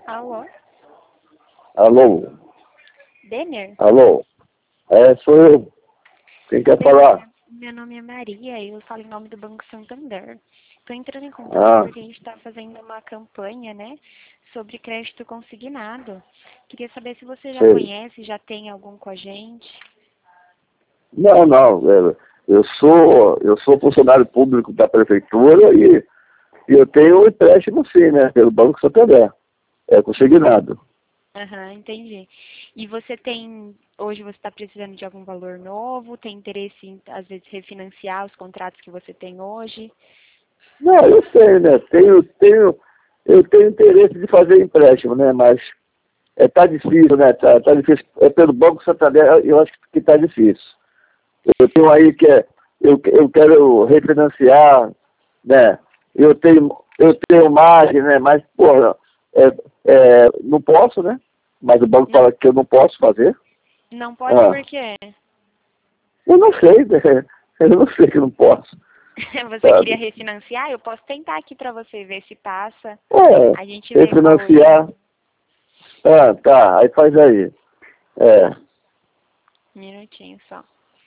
Alô? Alô? Denner? Alô? Sou eu. Quem quer falar? Meu nome é Maria e eu falo em nome do Banco Santander. Estou entrando em contato Ah, porque a gente está fazendo uma campanha, né, sobre crédito consignado. Queria saber se você já sei. conhece, já tem algum com a gente. Não, não. Eu sou funcionário público da prefeitura e eu tenho um empréstimo sim, né? Pelo Banco Santander. É consignado. Aham, entendi. E você tem, hoje você está precisando de algum valor novo? Tem interesse em, às vezes, refinanciar os contratos que você tem hoje? Não, eu sei, né? Eu tenho interesse de fazer empréstimo, né? Mas tá difícil, né? Tá difícil. Pelo Banco Santander, eu acho que tá difícil. Eu tenho aí eu quero refinanciar, né? Eu tenho margem, né? Mas, porra, não posso, né? Mas o banco Não, fala que eu não posso fazer. não pode Ah, porque eu não sei, né? Eu não sei que eu não posso, você queria sabe? refinanciar. Eu posso tentar aqui para você ver se passa. É, A gente vê qual o refinanciar. limite. Ah, tá, aí faz aí. É, Um minutinho só.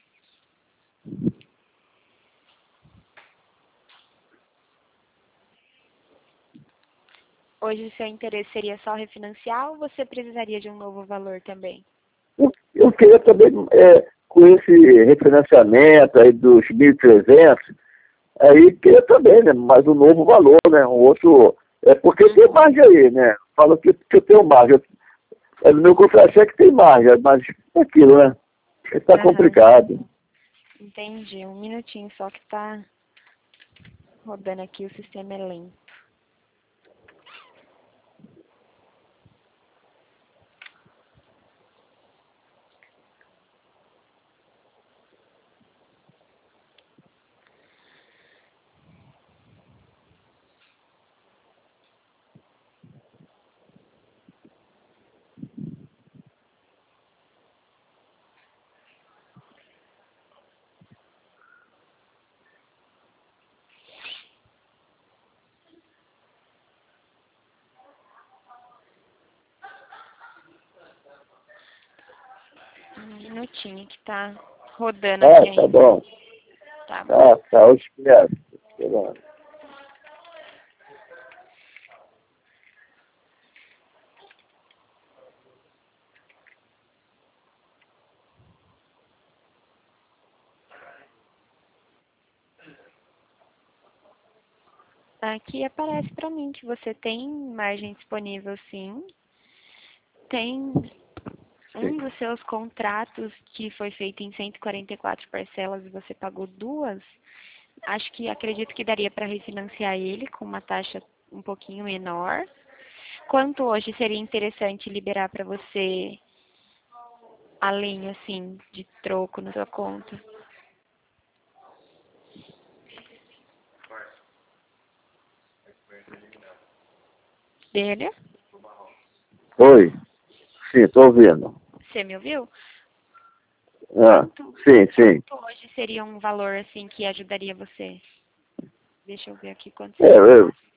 Hoje seu interesse seria só refinanciar ou você precisaria de um novo valor também? eu queria também, com esse refinanciamento aí dos 1.300, aí queria também, né? Mais um novo valor, né? Um outro. Porque tem Uhum. margem aí, né? Fala que eu tenho margem. No meu contra-cheque tem margem, mas é aquilo, né? Está Aham, complicado. entendi. Um minutinho só que tá rodando aqui, o sistema é lento. Um minutinho que tá rodando aqui Tá ainda. bom. Tá bom. Tá, eu espero. Esperando. Aqui aparece para mim que você tem margem disponível, sim. Tem um Sim. dos seus contratos que foi feito em 144 parcelas e você pagou duas. Acredito que daria para refinanciar ele com uma taxa um pouquinho menor. Quanto hoje seria interessante liberar para você, além assim de troco na sua conta? Dele? Oi. Sim, tô ouvindo. Você me ouviu? Ah, Quanto, sim, sim. quanto hoje seria um valor assim que ajudaria você? Deixa eu ver aqui quanto É, seria o eu, máximo.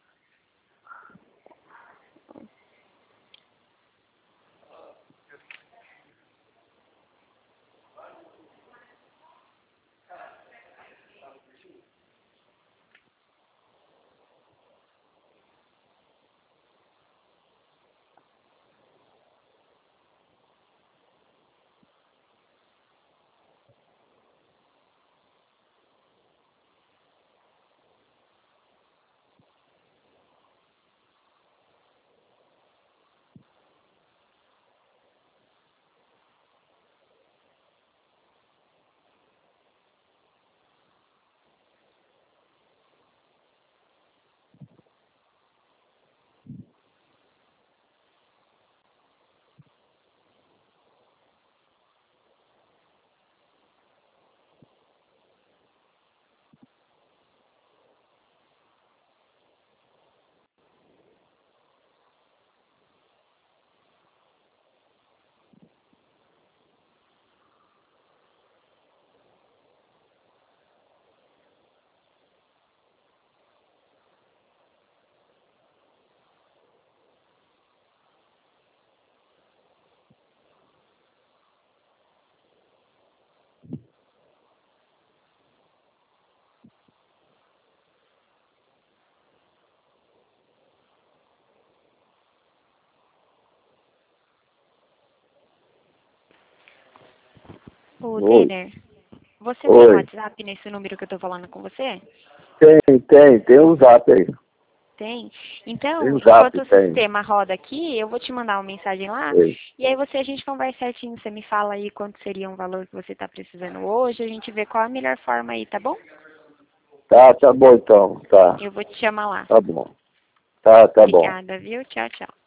Ô, Oi. Denner, você tem Oi. WhatsApp nesse número que eu tô falando com você? Tem um zap aí. Tem? Tem Então, um zap, enquanto o tem. sistema roda aqui, eu vou te mandar uma mensagem lá, Sei. e aí a gente conversa certinho, você me fala aí quanto seria um valor que você está precisando hoje, a gente vê qual a melhor forma aí, tá bom? Tá bom então, tá. Eu vou te chamar lá. Tá bom. Tá bom. Obrigada, viu? Tchau, tchau.